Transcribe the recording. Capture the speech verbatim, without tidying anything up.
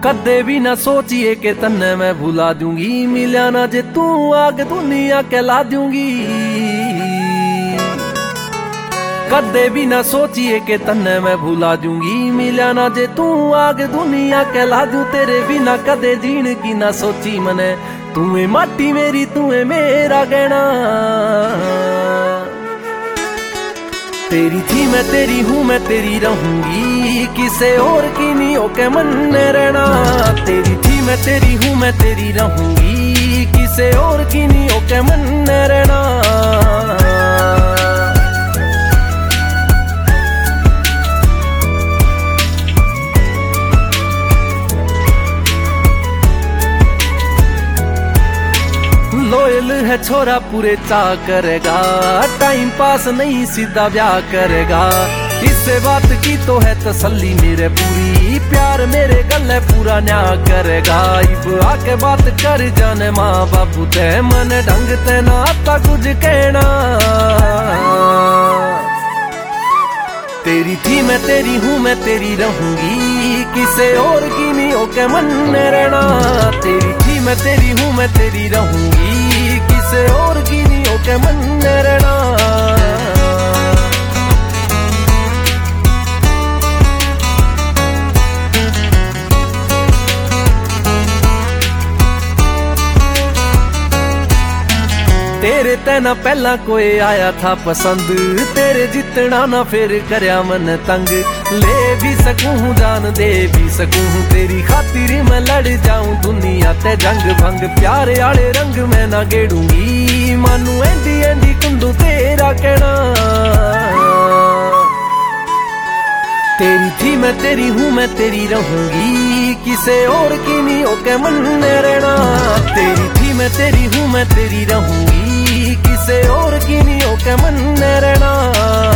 कदे भी ना सोचिए कि तन्ने मैं भुला दूंगी, मिला ना जे तू आग दुनिया कहला दूंगी। कदे भी ना सोचिए कि तन्ने मैं भुला दूंगी, मिला ना जे तू आग दुनिया कहला दूं। तेरे बिना कदे जीण की ना सोची मने, तू है माटी मेरी तू है मेरा गहना। तेरी थी मैं तेरी हूँ मैं तेरी रहूंगी, किसे और की नहीं होके मन में रहना। तेरी थी मैं तेरी हूँ मैं तेरी रहूंगी, किसे और की नहीं होके मन में रहना। लोयल है छोरा पूरे चा करेगा, टाइम पास नहीं सीधा ब्याह करेगा। इससे बात की तो है तसल्ली मेरे पूरी, प्यार मेरे गले पूरा न्याय करेगा। इब आके बात कर जाने माँ बाबू ते, मन ढंग ते ना आता कुछ कहना। तेरी थी मैं तेरी हूँ मैं तेरी रहूंगी, किसे और की नहीं होके मन में रहना। तेरी थी मैं तेरी हूँ मैं तेरी रहूंगी, किसे और की नहीं होके मन में रहना। तेरे तेना पहला कोई आया था पसंद, तेरे जितना ना फिर करया मन तंग। ले भी सकूं जान दे भी सकूं, तेरी खातिर मैं लड़ जाऊं दुनिया ते जंग भंग। प्यारे आले रंग मैं ना गेड़ूंगी, मानू एंडी एंडी कुंडू तेरा कहना। तेरी थी मैं तेरी हूँ मैं तेरी रहूंगी, किसे और की नहीं होके मन में रहना। तेरी थी मैं तेरी हूँ मैं तेरी रहूंगी, किसे और की नहीं होके मन में रहना।